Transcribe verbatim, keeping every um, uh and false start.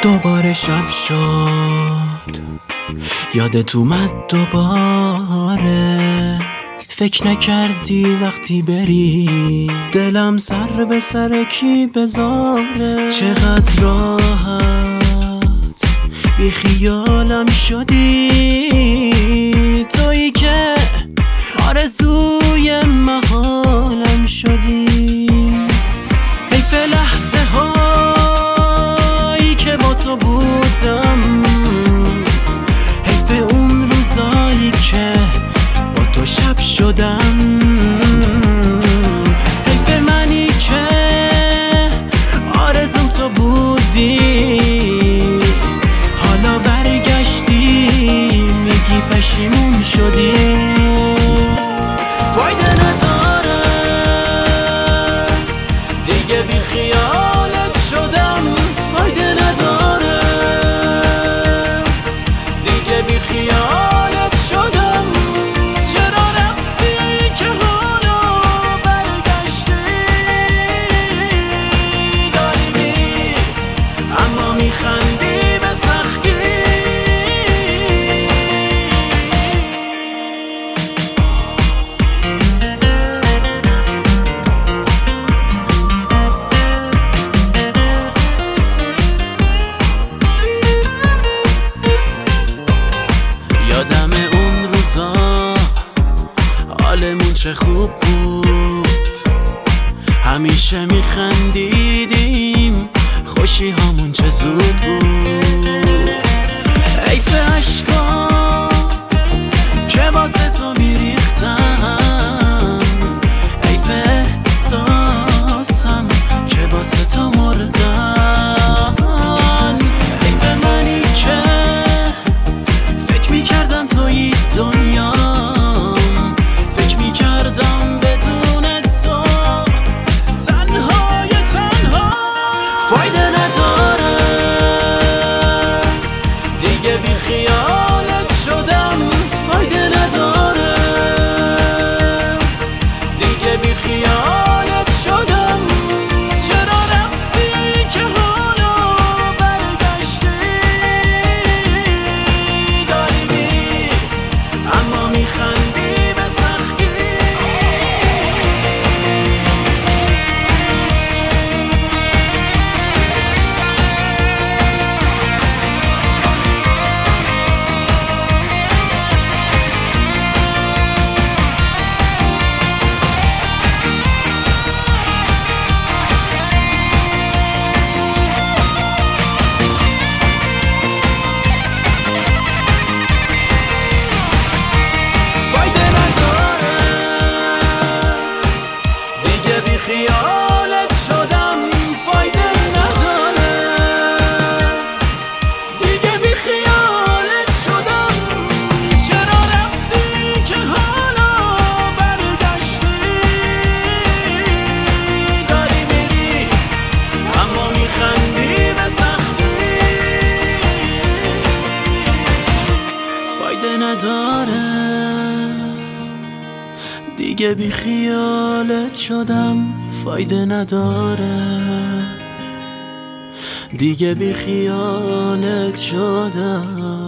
دوباره شب شد، یادت اومد دوباره. فکر نکردی وقتی بری دلم سر به سر کی بذاره. چقدر راحت بی خیالم شدی، تویی که آرزوی محالم شدی. حیف لحظه هایی که با تو بودم، حیف اون روزایی که با تو شب شدم. حیف منی که آرزوم تو بودی، حالا برگشتی میگی پشیمون شدی. فایده نداره دیگه بی خیالت شدم، فایده نداره دیگه بی خیالت شدم. چرا رفتی که حالا برگشتی؟ داری میری اما میخندی به سختی. یادم اون روزا حالمون چه خوب بود، همیشه میخندیدیم، خوشی هامون چه زود بود. حیف عشقا که واسه تو میریختم، حیف احساسم که واسه تو مردم. حیف منی که فکر میکردم توی دنیام، فکر میکردم بدون تو تنهای تنها. فایده نداره دیگه بی خیالت شدم، فایده نداره دیگه بی خیالت شدم. چرا رفتی که حالا برگشتی؟ داری میری اما میخندی به سختی. خیالت شدم، فایده نداره دیگه بی خیالت شدم. چرا رفتی که حالا برگشتی؟ داری میری اما میخندی به سختی. فایده نداره دیگه بی خیالت شدم، فایده نداره دیگه بی خیالت شدم.